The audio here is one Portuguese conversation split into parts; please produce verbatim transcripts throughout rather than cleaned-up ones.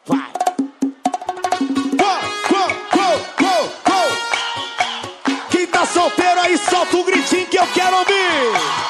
Vai. Quem tá solteiro aí, solta o gritinho que eu quero ouvir.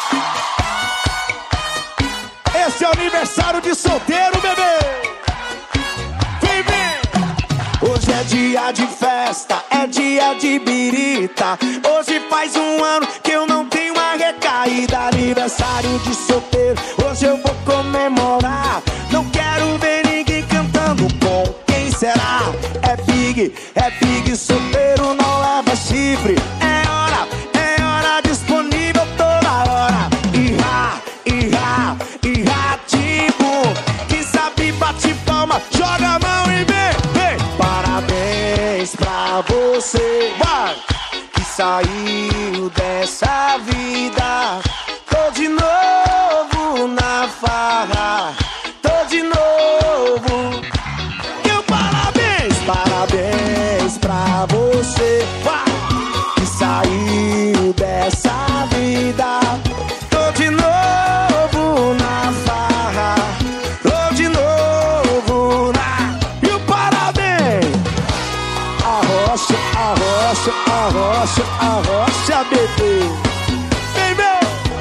Esse é o aniversário de solteiro, bebê. Vem, vem. Hoje é dia de festa, é dia de birita. Hoje faz um ano que eu não tenho uma recaída. Aniversário de solteiro, hoje eu vou comemorar. Não quero ver ninguém cantando, com quem será? É big, é big, solteiro não leva chifre. É hora, é hora, disponível toda hora. Irá, irá, irá, tipo, quem sabe bate palma, joga a mão e vem, vem. Parabéns pra você, vai, que saiu dessa vida. Tô de novo na farra, tô de novo. Meu parabéns, parabéns pra você, vai, que saiu dessa vida. Tô de novo na farra, tô de novo na... E o parabéns! Arrocha, arrocha, arrocha, arrocha, bebê. Vem, meu!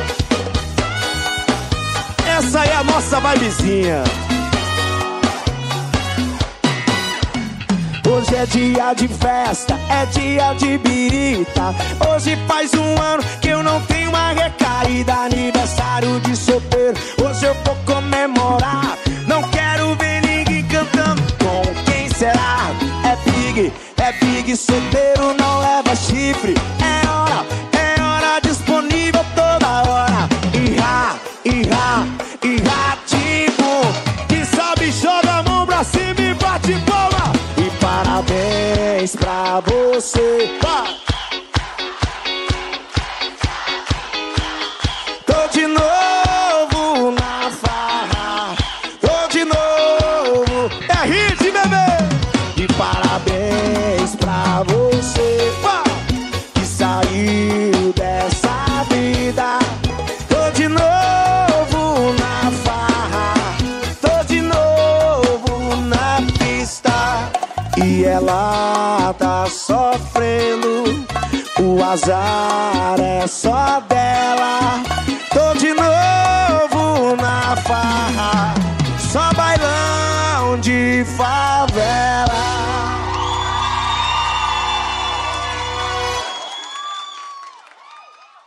Essa é a nossa vibezinha. Hoje é dia de festa, é dia de birita. Hoje faz um ano que eu não tenho uma recaída. Aniversário de solteiro, hoje eu vou comemorar. Não quero ver ninguém cantando, com quem será? É big, é big, solteiro não leva chifre. É hora, é hora, disponível toda hora. Irá, irá, irá, tipo, quem sabe joga a mão pra cima e bate palma. E parabéns pra você, vai. Tô de novo na farra, tô de novo. É hit, bebê. E parabéns pra você, vai, que saiu dessa vida. Tô de novo na farra, tô de novo na pista. E ela tá sofrendo, o azar é só dela.